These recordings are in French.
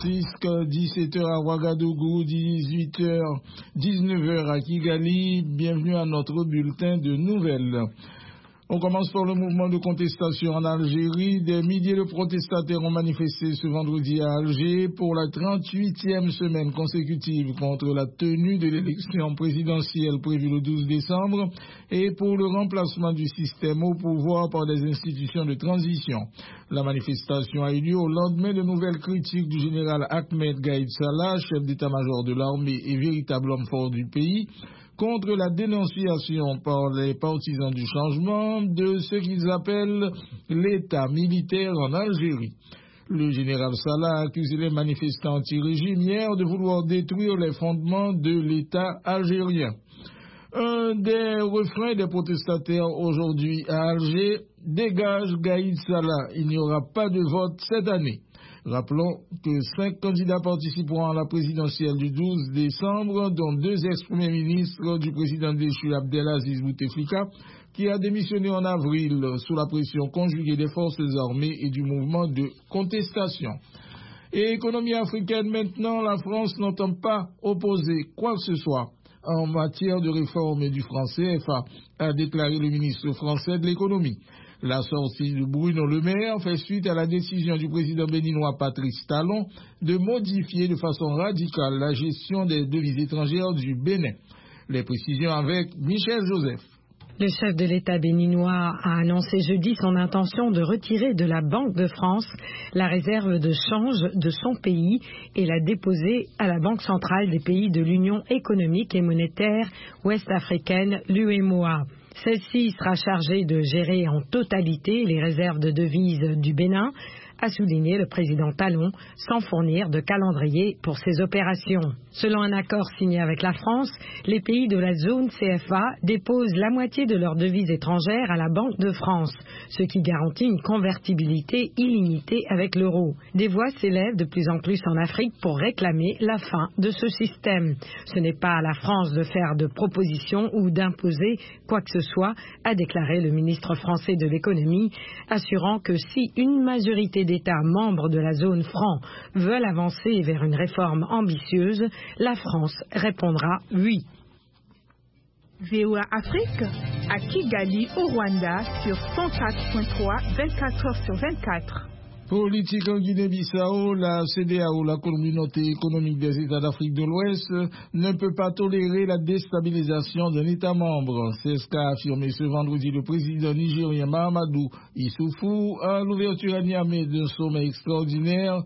17h à Ouagadougou, 19h à Kigali. Bienvenue à notre bulletin de nouvelles. On commence par le mouvement de contestation en Algérie. Des milliers de protestataires ont manifesté ce vendredi à Alger pour la 38e semaine consécutive contre la tenue de l'élection présidentielle prévue le 12 décembre et pour le remplacement du système au pouvoir par des institutions de transition. La manifestation a eu lieu au lendemain de nouvelles critiques du général Ahmed Gaïd Salah, chef d'état-major de l'armée et véritable homme fort du pays, contre la dénonciation par les partisans du changement de ce qu'ils appellent l'État militaire en Algérie. Le général Salah a accusé les manifestants anti-régime hier de vouloir détruire les fondements de l'État algérien. Un des refrains des protestataires aujourd'hui à Alger: dégage Gaïd Salah, il n'y aura pas de vote cette année. Rappelons que 5 candidats participeront à la présidentielle du 12 décembre, dont 2 ex-premiers ministres du président déchu Abdelaziz Bouteflika, qui a démissionné en avril sous la pression conjuguée des forces armées et du mouvement de contestation. Et économie africaine maintenant, la France n'entend pas opposer quoi que ce soit en matière de réforme du franc CFA, a déclaré le ministre français de l'économie. La sortie de Bruno Le Maire fait suite à la décision du président béninois Patrice Talon de modifier de façon radicale la gestion des devises étrangères du Bénin. Les précisions avec Michel Joseph. Le chef de l'État béninois a annoncé jeudi son intention de retirer de la Banque de France la réserve de change de son pays et la déposer à la Banque centrale des pays de l'Union économique et monétaire ouest-africaine, l'UEMOA. Celle-ci sera chargée de gérer en totalité les réserves de devises du Bénin, a souligné le président Talon, sans fournir de calendrier pour ces opérations. Selon un accord signé avec la France, les pays de la zone CFA déposent la moitié de leurs devises étrangères à la Banque de France, ce qui garantit une convertibilité illimitée avec l'euro. Des voix s'élèvent de plus en plus en Afrique pour réclamer la fin de ce système. Ce n'est pas à la France de faire de propositions ou d'imposer quoi que ce soit, a déclaré le ministre français de l'économie, assurant que si une majorité d'États membres de la zone franc veulent avancer vers une réforme ambitieuse, la France répondra oui. VOA Afrique, à Kigali, au Rwanda, sur 104.3, 24 heures sur 24. Politique en Guinée-Bissau, la CEDEAO, la communauté économique des États d'Afrique de l'Ouest, ne peut pas tolérer la déstabilisation d'un État membre. C'est ce qu'a affirmé ce vendredi le président nigérien Mahamadou Issoufou à l'ouverture à Niamey du sommet extraordinaire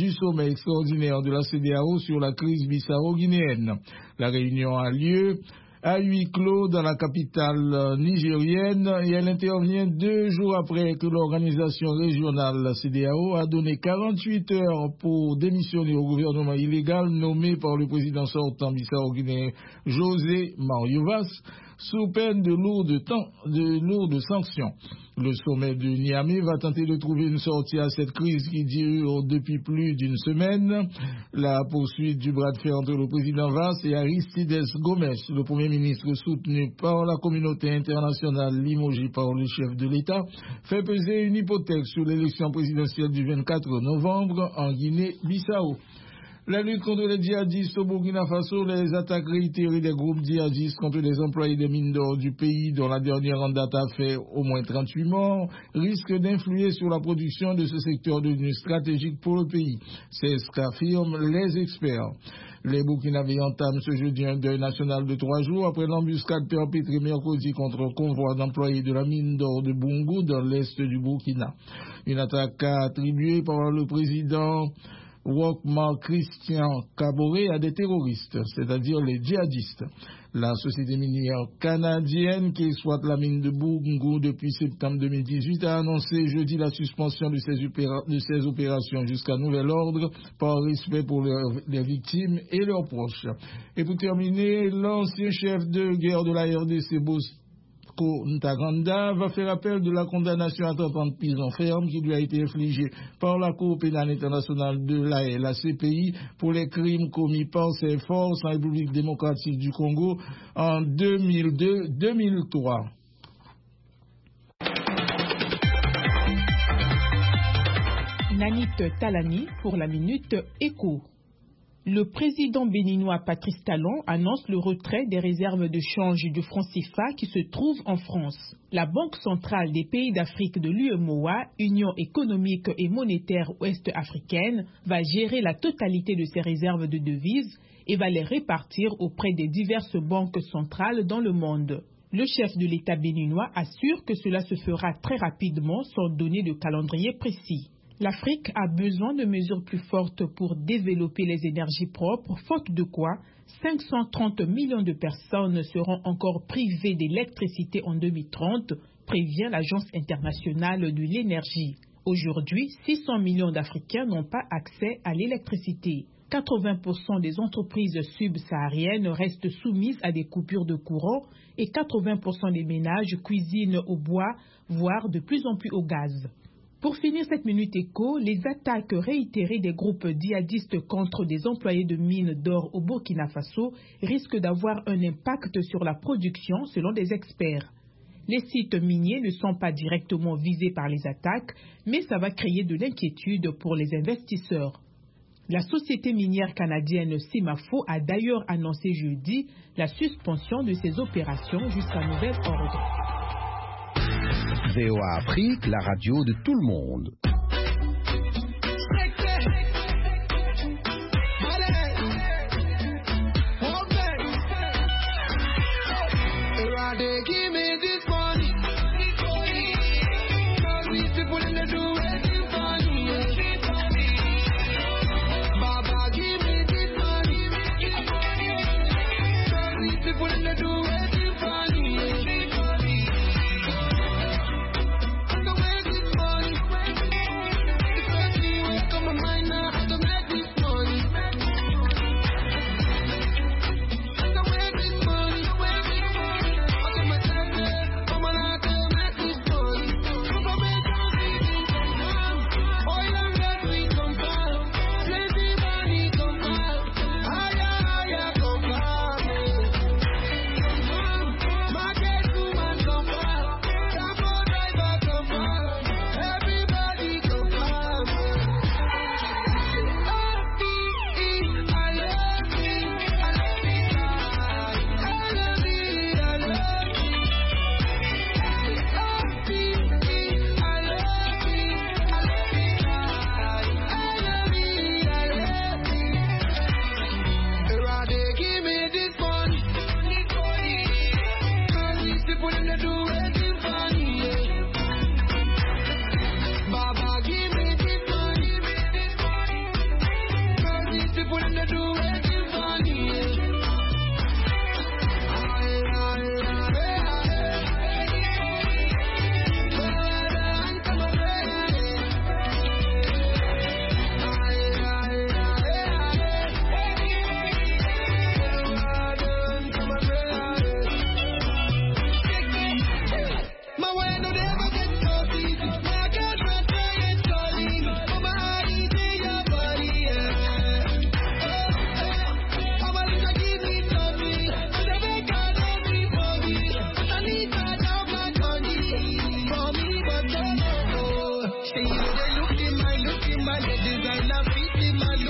de la CEDEAO sur la crise bissau-guinéenne. La réunion a lieu à huis clos dans la capitale nigérienne et elle intervient 2 jours après que l'organisation régionale, la CEDEAO, a donné 48 heures pour démissionner au gouvernement illégal nommé par le président sortant bissau-guinéen José Mario Vaz sous peine de lourdes sanctions. Le sommet de Niamey va tenter de trouver une sortie à cette crise qui dure depuis plus d'une semaine. La poursuite du bras de fer entre le président Vaz et Aristides Gomes, le premier ministre soutenu par la communauté internationale limogé par le chef de l'État, fait peser une hypothèque sur l'élection présidentielle du 24 novembre en Guinée-Bissau. La lutte contre les djihadistes au Burkina Faso, les attaques réitérées des groupes djihadistes contre les employés des mines d'or du pays, dont la dernière en date a fait au moins 38 morts, risquent d'influer sur la production de ce secteur devenu stratégique pour le pays. C'est ce qu'affirment les experts. Les Burkinabés entament ce jeudi un deuil national de 3 jours après l'embuscade perpétrée mercredi contre un convoi d'employés de la mine d'or de Bungu dans l'est du Burkina. Une attaque attribuée par le président Wokmar Christian Kaboré à des terroristes, c'est-à-dire les djihadistes. La société minière canadienne qui exploite la mine de Bungu depuis septembre 2018 a annoncé jeudi la suspension de ses opérations jusqu'à nouvel ordre par respect pour les victimes et leurs proches. Et pour terminer, l'ancien chef de guerre de la RDC, Ntaganda, va faire appel de la condamnation à 30 ans de prison ferme qui lui a été infligée par la Cour pénale internationale de l'Haye, la CPI, pour les crimes commis par ses forces en République démocratique du Congo en 2002-2003. Nanit Talani pour la Minute Éco. Le président béninois Patrice Talon annonce le retrait des réserves de change du franc CFA qui se trouvent en France. La Banque centrale des pays d'Afrique de l'UEMOA, Union économique et monétaire ouest-africaine, va gérer la totalité de ces réserves de devises et va les répartir auprès des diverses banques centrales dans le monde. Le chef de l'État béninois assure que cela se fera très rapidement sans donner de calendrier précis. L'Afrique a besoin de mesures plus fortes pour développer les énergies propres, faute de quoi 530 millions de personnes seront encore privées d'électricité en 2030, prévient l'Agence internationale de l'énergie. Aujourd'hui, 600 millions d'Africains n'ont pas accès à l'électricité. 80% des entreprises subsahariennes restent soumises à des coupures de courant et 80% des ménages cuisinent au bois, voire de plus en plus au gaz. Pour finir cette Minute Éco, les attaques réitérées des groupes djihadistes contre des employés de mines d'or au Burkina Faso risquent d'avoir un impact sur la production selon des experts. Les sites miniers ne sont pas directement visés par les attaques, mais ça va créer de l'inquiétude pour les investisseurs. La société minière canadienne Simafo a d'ailleurs annoncé jeudi la suspension de ses opérations jusqu'à nouvel ordre. VOA Afrique, la radio de tout le monde.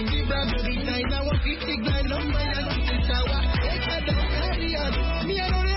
Me, I don't